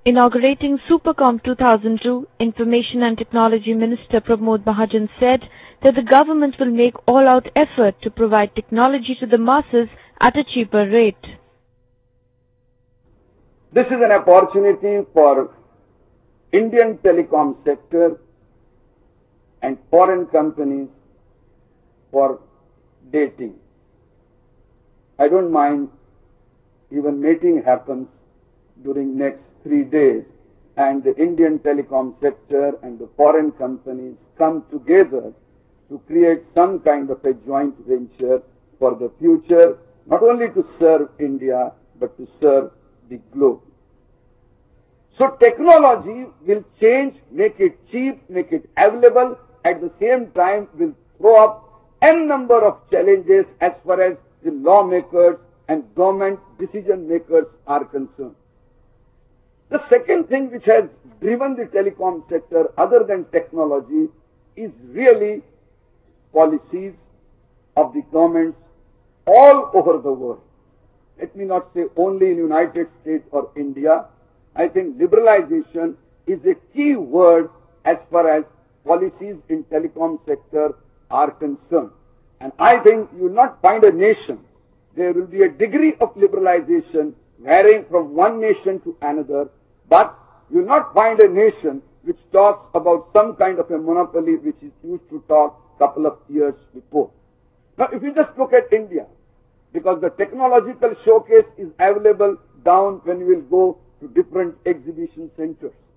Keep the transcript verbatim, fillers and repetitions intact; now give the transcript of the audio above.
Inaugurating Supercom two thousand two, Information and Technology Minister Pramod Mahajan said that the government will make all-out effort to provide technology to the masses at a cheaper rate. This is an opportunity for Indian telecom sector and foreign companies for dating. I don't mind even meeting happens during next three days and the Indian telecom sector and the foreign companies come together to create some kind of a joint venture for the future, not only to serve India, but to serve the globe. So technology will change, make it cheap, make it available, at the same time will throw up n number of challenges as far as the lawmakers and government decision makers are concerned. The second thing which has driven the telecom sector other than technology is really policies of the governments all over the world. Let me not say only in United States or India. I think liberalization is a key word as far as policies in telecom sector are concerned. And I think you will not find a nation. There will be a degree of liberalization varying from one nation to another, but you will not find a nation which talks about some kind of a monopoly which is used to talk a couple of years before. Now, if you just look at India, because the technological showcase is available down when you will go to different exhibition centers.